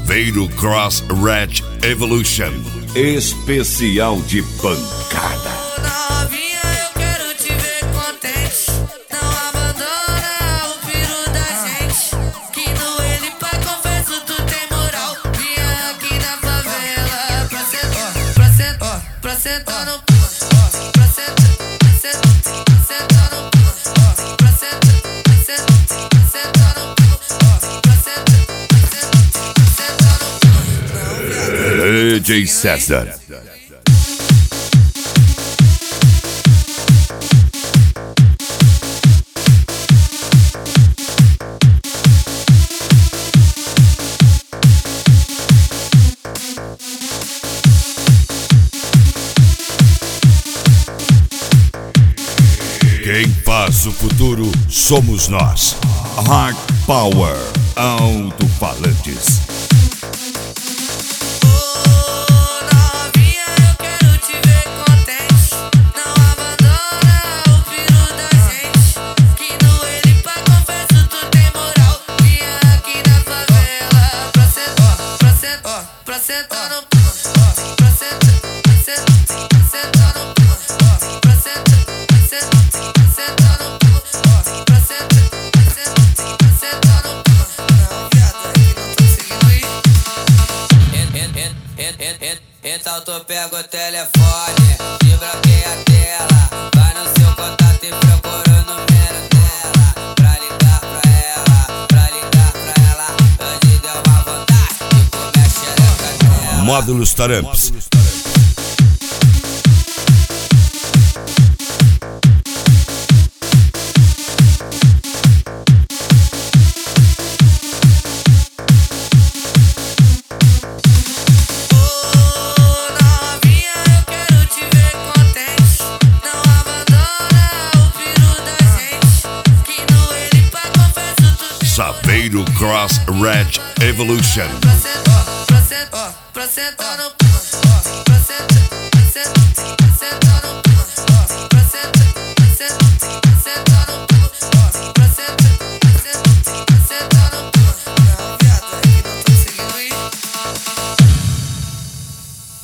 Saveiro Cross Ratch Evolution. Especial de pancada. Novinha, eu quero te ver contente. Não abandona o piro da gente. Que no ele pra confesso tu tem moral. Vinha aqui na favela pra sentar no pra sentar, pra sentar no pra sentar no pra sentar no DJ César. Quem faz o futuro somos nós. Hard Power Alto-Falantes. Pra sentar no então tu pega o telefone e bloqueia a tela. Vai no seu contato e procura o número dela. Pra ligar pra ela, pra ligar pra ela. Hoje deu uma vontade de comer xereca dela. Módulos Taramps. Saveiro Cross Ratch Evolution. Pra sentar no